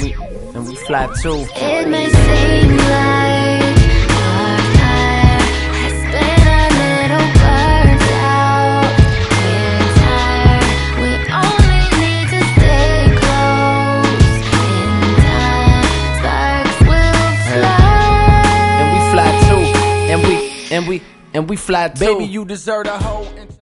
we fly too. It may seem like our fire has been a little burnt out. We're tired, we only need to stay close. In time, sparks will fly. And we fly too. And we fly too. Baby, you deserve a whole